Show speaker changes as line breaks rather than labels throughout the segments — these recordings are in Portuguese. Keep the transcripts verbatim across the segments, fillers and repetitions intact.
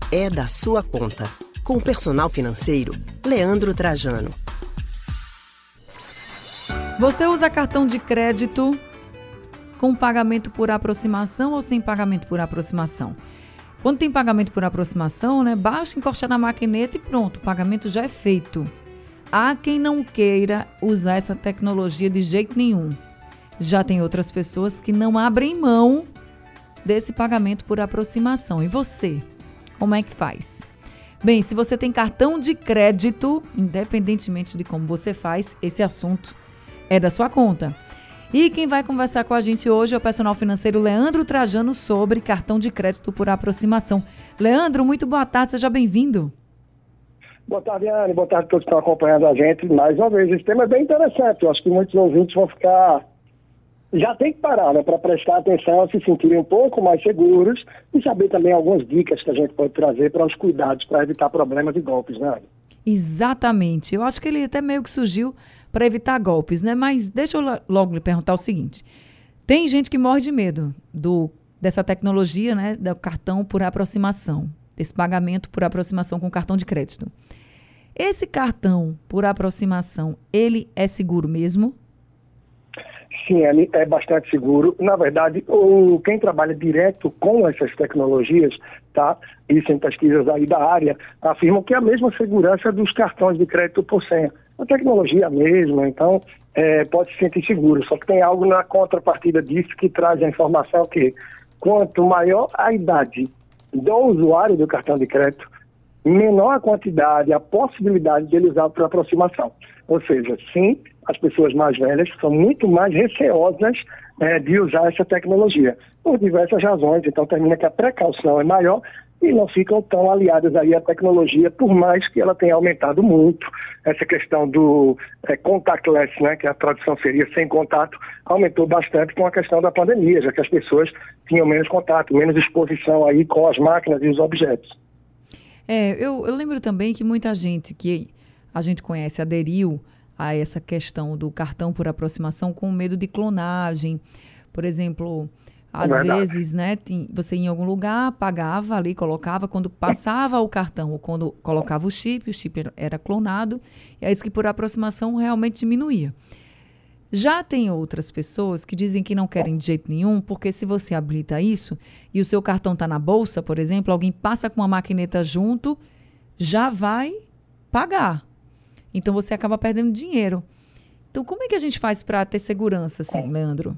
é da sua conta. Com o personal financeiro, Leandro Trajano.
Você usa cartão de crédito com pagamento por aproximação ou sem pagamento por aproximação? Quando tem pagamento por aproximação, né, basta encostar na maquineta e pronto, o pagamento já é feito. Há quem não queira usar essa tecnologia de jeito nenhum. Já tem outras pessoas que não abrem mão desse pagamento por aproximação. E você, como é que faz? Bem, se você tem cartão de crédito, independentemente de como você faz, esse assunto é da sua conta. E quem vai conversar com a gente hoje é o personal financeiro Leandro Trajano sobre cartão de crédito por aproximação. Leandro, muito boa tarde, seja bem-vindo.
Boa tarde, Anne. Boa tarde a todos que estão acompanhando a gente. Mais uma vez, esse tema é bem interessante. Eu acho que muitos ouvintes vão ficar... Já tem que parar, né, para prestar atenção, se sentirem um pouco mais seguros e saber também algumas dicas que a gente pode trazer para os cuidados, para evitar problemas e golpes, né, Anne?
Exatamente. Eu acho que ele até meio que surgiu para evitar golpes, né? Mas deixa eu logo lhe perguntar o seguinte. Tem gente que morre de medo do, dessa tecnologia, né? Do cartão por aproximação, desse pagamento por aproximação com cartão de crédito. Esse cartão por aproximação, ele é seguro mesmo?
Sim, ele é bastante seguro. Na verdade, o, quem trabalha direto com essas tecnologias, tá? Isso em pesquisas aí da área, afirmam que é a mesma segurança dos cartões de crédito por senha. A tecnologia mesmo, então, é, pode se sentir seguro. Só que tem algo na contrapartida disso que traz a informação que quanto maior a idade do usuário do cartão de crédito, menor a quantidade, a possibilidade de ele usar por aproximação. Ou seja, sim, as pessoas mais velhas são muito mais receosas é, de usar essa tecnologia, por diversas razões. Então, termina que a precaução é maior e não ficam tão aliadas aí à tecnologia, por mais que ela tenha aumentado muito. Essa questão do é, contactless, né, que a tradução seria sem contato, aumentou bastante com a questão da pandemia, já que as pessoas tinham menos contato, menos exposição aí com as máquinas e os objetos.
É, eu, eu lembro também que muita gente que a gente conhece aderiu a essa questão do cartão por aproximação com medo de clonagem. Por exemplo, às
Verdade.
vezes, né, você ia em algum lugar, pagava ali, colocava, quando passava o cartão ou quando colocava o chip, o chip era clonado, e é isso que por aproximação realmente diminuía. Já tem outras pessoas que dizem que não querem de jeito nenhum, porque se você habilita isso e o seu cartão está na bolsa, por exemplo, alguém passa com uma maquineta junto, já vai pagar. Então, você acaba perdendo dinheiro. Então, como é que a gente faz para ter segurança, assim, Leandro?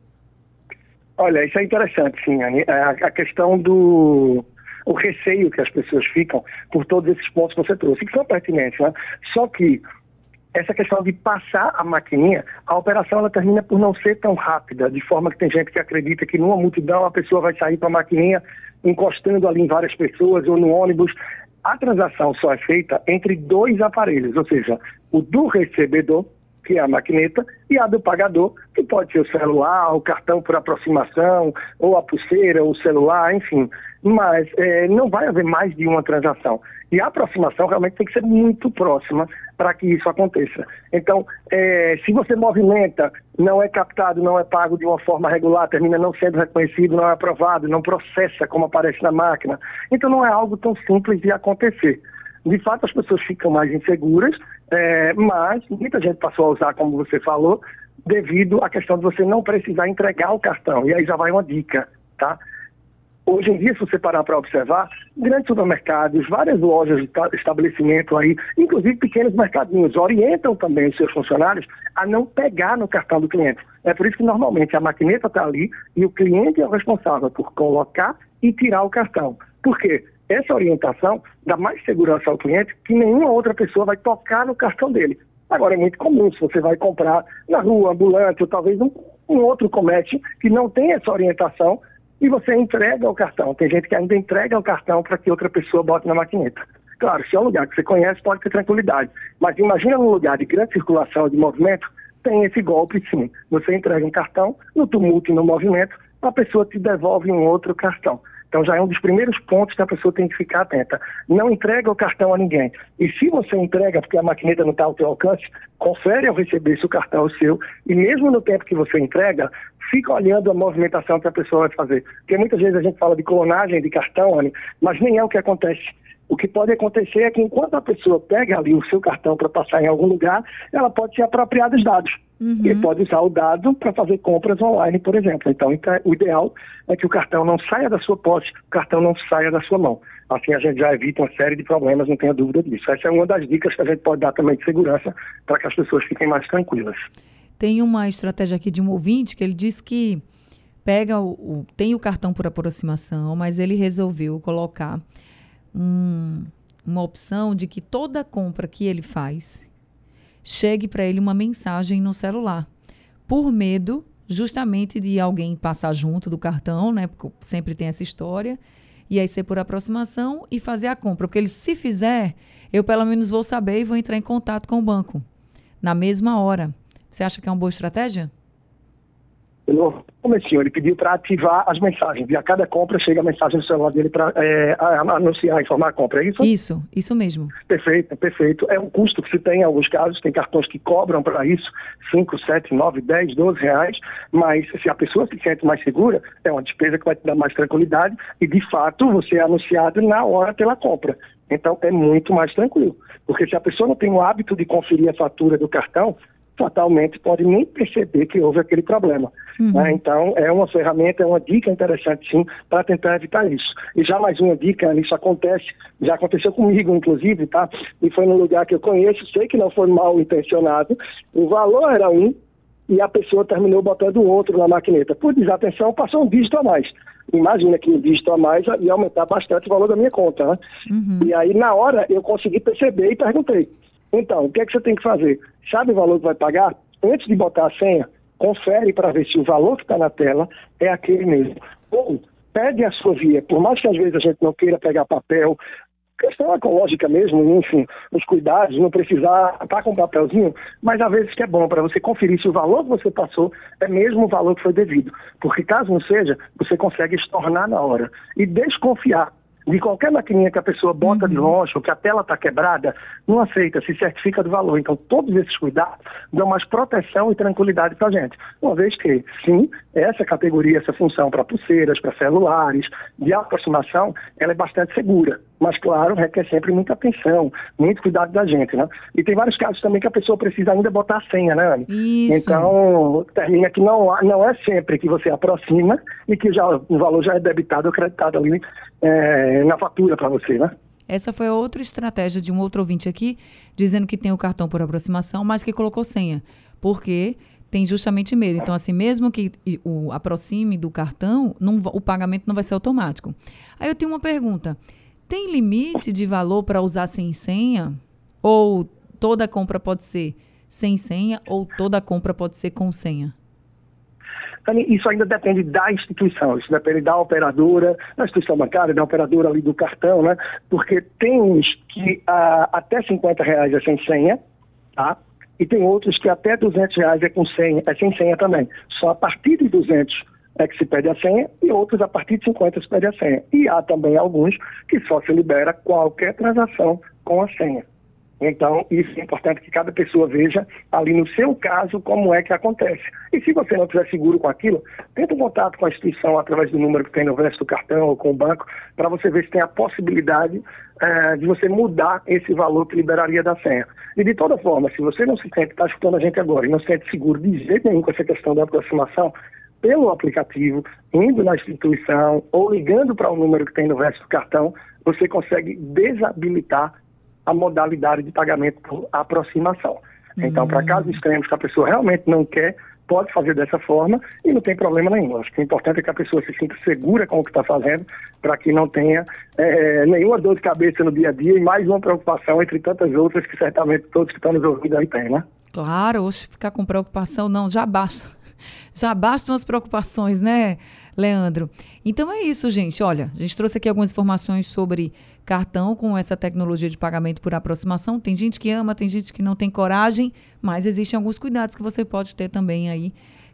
Olha, isso é interessante, sim, Anny. A, a questão do o receio que as pessoas ficam por todos esses pontos que você trouxe, que são pertinentes, né? Só que essa questão de passar a maquininha, a operação ela termina por não ser tão rápida, de forma que tem gente que acredita que numa multidão a pessoa vai sair para a maquininha encostando ali em várias pessoas ou no ônibus. A transação só é feita entre dois aparelhos, ou seja, o do recebedor, que é a maquineta, e a do pagador, que pode ser o celular, o cartão por aproximação, ou a pulseira, ou o celular, enfim. Mas é, não vai haver mais de uma transação. E a aproximação realmente tem que ser muito próxima para que isso aconteça. Então, é, se você movimenta, não é captado, não é pago de uma forma regular, termina não sendo reconhecido, não é aprovado, não processa como aparece na máquina. Então, não é algo tão simples de acontecer. De fato, as pessoas ficam mais inseguras, é, mas muita gente passou a usar, como você falou, devido à questão de você não precisar entregar o cartão. E aí já vai uma dica, tá? Hoje em dia, se você parar para observar, grandes supermercados, várias lojas de estabelecimento aí, inclusive pequenos mercadinhos, orientam também os seus funcionários a não pegar no cartão do cliente. É por isso que normalmente a maquineta está ali e o cliente é o responsável por colocar e tirar o cartão. Por quê? Essa orientação dá mais segurança ao cliente que nenhuma outra pessoa vai tocar no cartão dele. Agora, é muito comum, se você vai comprar na rua, ambulante, ou talvez um, um outro comércio que não tem essa orientação, e você entrega o cartão. Tem gente que ainda entrega o cartão para que outra pessoa bote na maquineta. Claro, se é um lugar que você conhece, pode ter tranquilidade. Mas imagina num lugar de grande circulação de movimento, tem esse golpe sim. Você entrega um cartão, no tumulto e no movimento, a pessoa te devolve um outro cartão. Então já é um dos primeiros pontos que a pessoa tem que ficar atenta. Não entrega o cartão a ninguém. E se você entrega porque a maquineta não está ao teu alcance, confere ao receber se o cartão é o seu, e mesmo no tempo que você entrega, fica olhando a movimentação que a pessoa vai fazer. Porque muitas vezes a gente fala de clonagem de cartão, Anny, mas nem é o que acontece. O que pode acontecer é que enquanto a pessoa pega ali o seu cartão para passar em algum lugar, ela pode se apropriar dos dados. Uhum. E pode usar o dado para fazer compras online, por exemplo. Então, o ideal é que o cartão não saia da sua posse, o cartão não saia da sua mão. Assim a gente já evita uma série de problemas, não tenha dúvida disso. Essa é uma das dicas que a gente pode dar também de segurança para que as pessoas fiquem mais tranquilas.
Tem uma estratégia aqui de um ouvinte que ele diz que pega o, o, tem o cartão por aproximação, mas ele resolveu colocar Um, uma opção de que toda compra que ele faz chegue para ele uma mensagem no celular, por medo justamente de alguém passar junto do cartão, né? Porque sempre tem essa história, e aí ser por aproximação e fazer a compra, porque ele, se fizer, eu pelo menos vou saber e vou entrar em contato com o banco na mesma hora. Você acha que é uma boa estratégia?
No comecinho, ele pediu para ativar as mensagens. E a cada compra chega a mensagem no celular dele para é, anunciar, informar a compra, é isso?
Isso, isso mesmo.
Perfeito, perfeito. É um custo que se tem em alguns casos, tem cartões que cobram para isso cinco, sete, nove, dez, doze reais, mas se a pessoa se sente mais segura, é uma despesa que vai te dar mais tranquilidade e, de fato, você é anunciado na hora pela compra. Então, é muito mais tranquilo. Porque se a pessoa não tem o hábito de conferir a fatura do cartão, fatalmente pode nem perceber que houve aquele problema. Uhum. Né? Então, é uma ferramenta, é uma dica interessante, sim, para tentar evitar isso. E já mais uma dica, isso acontece, já aconteceu comigo, inclusive, tá? E foi num lugar que eu conheço, sei que não foi mal intencionado, o valor era um e a pessoa terminou botando outro na maquineta. Por desatenção, passou um dígito a mais. Imagina que um dígito a mais ia aumentar bastante o valor da minha conta, né? Uhum. E aí, na hora, eu consegui perceber e perguntei. Então, o que é que você tem que fazer? Sabe o valor que vai pagar? Antes de botar a senha, confere para ver se o valor que está na tela é aquele mesmo. Ou pede a sua via, por mais que às vezes a gente não queira pegar papel, questão ecológica mesmo, enfim, os cuidados, não precisar estar com papelzinho, mas às vezes que é bom para você conferir se o valor que você passou é mesmo o valor que foi devido. Porque caso não seja, você consegue estornar na hora. E desconfiar de qualquer maquininha que a pessoa bota uhum. de longe, ou que a tela está quebrada, não aceita, se certifica do valor. Então, todos esses cuidados dão mais proteção e tranquilidade para a gente. Uma vez que, sim, essa categoria, essa função para pulseiras, para celulares, de aproximação, ela é bastante segura. Mas, claro, requer sempre muita atenção, muito cuidado da gente, né? E tem vários casos também que a pessoa precisa ainda botar a senha, né, Anny?
Isso.
Então, termina que não, não é sempre que você aproxima e que já, o valor já é debitado ou creditado ali é, na fatura para você, né?
Essa foi outra estratégia de um outro ouvinte aqui, dizendo que tem o cartão por aproximação, mas que colocou senha, porque tem justamente medo. Então, assim, mesmo que o aproxime do cartão, não, o pagamento não vai ser automático. Aí eu tenho uma pergunta. Tem limite de valor para usar sem senha? Ou toda compra pode ser sem senha ou toda compra pode ser com senha?
Isso ainda depende da instituição, isso depende da operadora, da instituição bancária, da operadora ali do cartão, né? Porque tem uns que ah, até cinquenta reais é sem senha, tá? E tem outros que até duzentos reais é, com senha, é sem senha também. Só a partir de duzentos é que se pede a senha e outros a partir de cinquenta se pede a senha. E há também alguns que só se libera qualquer transação com a senha. Então, isso é importante que cada pessoa veja ali no seu caso como é que acontece. E se você não estiver seguro com aquilo, tenta um contato com a instituição através do número que tem no verso do cartão ou com o banco, para você ver se tem a possibilidade eh, de você mudar esse valor que liberaria da senha. E de toda forma, se você não se sente, está escutando a gente agora, e não se sente seguro de jeito nenhum com essa questão da aproximação, pelo aplicativo, indo na instituição ou ligando para o número que tem no verso do cartão, você consegue desabilitar a modalidade de pagamento por aproximação. Então, para casos extremos que a pessoa realmente não quer, pode fazer dessa forma e não tem problema nenhum. Acho que o importante é que a pessoa se sinta segura com o que está fazendo, para que não tenha é, nenhuma dor de cabeça no dia a dia e mais uma preocupação entre tantas outras que certamente todos que estão nos ouvindo aí têm, né?
Claro, hoje ficar com preocupação não, já basta. Já bastam as preocupações, né, Leandro? Então é isso, gente. Olha, a gente trouxe aqui algumas informações sobre cartão com essa tecnologia de pagamento por aproximação. Tem gente que ama, tem gente que não tem coragem, mas existem alguns cuidados que você pode ter também aí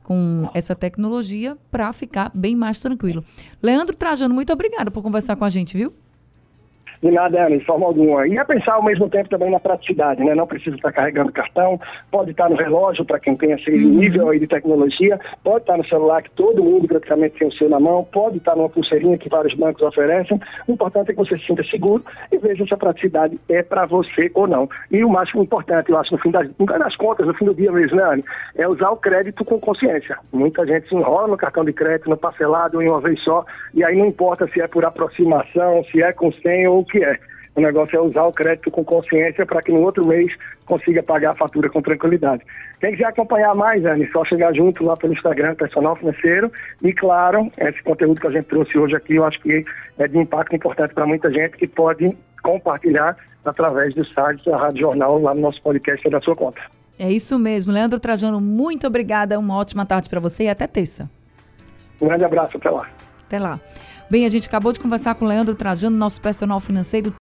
com essa tecnologia para ficar bem mais tranquilo. Leandro Trajano, muito obrigado por conversar com a gente, viu?
De nada, Ana, de forma alguma. E é pensar ao mesmo tempo também na praticidade, né? Não precisa estar carregando cartão, pode estar no relógio para quem tem esse uhum. nível aí de tecnologia, pode estar no celular que todo mundo praticamente tem o seu na mão, pode estar numa pulseirinha que vários bancos oferecem. O importante é que você se sinta seguro e veja se a praticidade é para você ou não. E o mais importante, eu acho, no fim das, no fim das contas, no fim do dia mesmo, né, Ana, é usar o crédito com consciência. Muita gente se enrola no cartão de crédito, no parcelado, em uma vez só, e aí não importa se é por aproximação, se é com senha ou o que é. O negócio é usar o crédito com consciência para que no outro mês consiga pagar a fatura com tranquilidade. Quem quiser acompanhar mais, Anne, só chegar junto lá pelo Instagram, Personal Financeiro. E, claro, esse conteúdo que a gente trouxe hoje aqui, eu acho que é de impacto importante para muita gente que pode compartilhar através do site da Rádio Jornal, lá no nosso podcast da sua conta.
É isso mesmo. Leandro Trajano, muito obrigada. Uma ótima tarde para você e até terça.
Um grande abraço. Até lá.
Até lá. Bem, a gente acabou de conversar com o Leandro Trajano, nosso personal financeiro.